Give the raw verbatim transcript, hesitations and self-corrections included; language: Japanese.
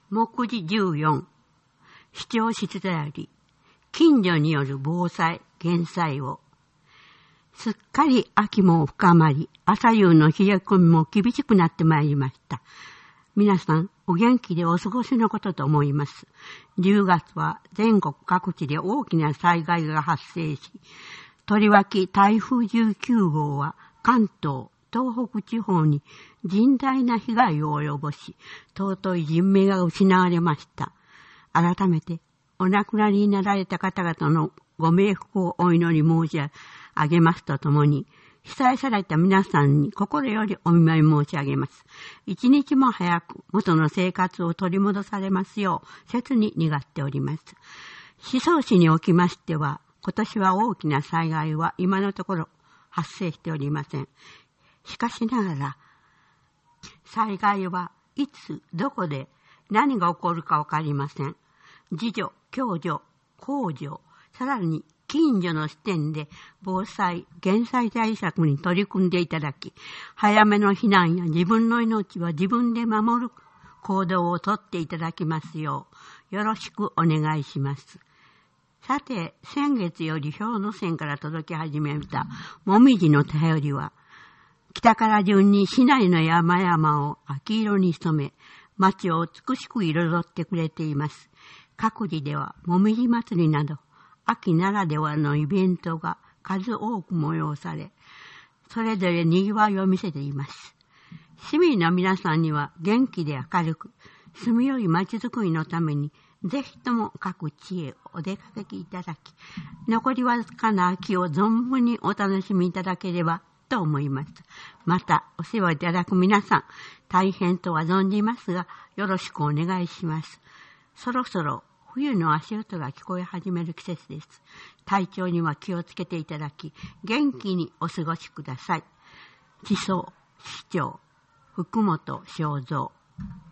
目次じゅうよん、市長室であり、近所による防災・減災を。すっかり秋も深まり、朝夕の冷え込みも厳しくなってまいりました。皆さん、お元気でお過ごしのことと思います。じゅうがつは全国各地で大きな災害が発生し、とりわけ台風じゅうきゅうごうは関東、東北地方に甚大な被害を及ぼし、尊い人命が失われました。改めて、お亡くなりになられた方々のご冥福をお祈り申し上げますとともに、被災された皆さんに心よりお見舞い申し上げます。一日も早く元の生活を取り戻されますよう、切に願っております。宍粟市におきましては、今年は大きな災害は今のところ発生しておりません。しかしながら、災害はいつ、どこで、何が起こるかわかりません。自助、共助、公助、さらに近所の視点で防災・減災対策に取り組んでいただき、早めの避難や自分の命は自分で守る行動をとっていただきますよう、よろしくお願いします。さて、先月より氷ノ山から届き始めたもみじの便りは、北から順に市内の山々を秋色に染め、街を美しく彩ってくれています。各地ではもみじ祭りなど、秋ならではのイベントが数多く催され、それぞれ賑わいを見せています。市民の皆さんには元気で明るく、住みよい街づくりのために、ぜひとも各地へお出かけいただき、残りわずかな秋を存分にお楽しみいただければと思います。また、お世話いただく皆さん、大変とは存じますが、よろしくお願いします。そろそろ冬の足音が聞こえ始める季節です。体調には気をつけていただき、元気にお過ごしください。地層、市長、福本正三。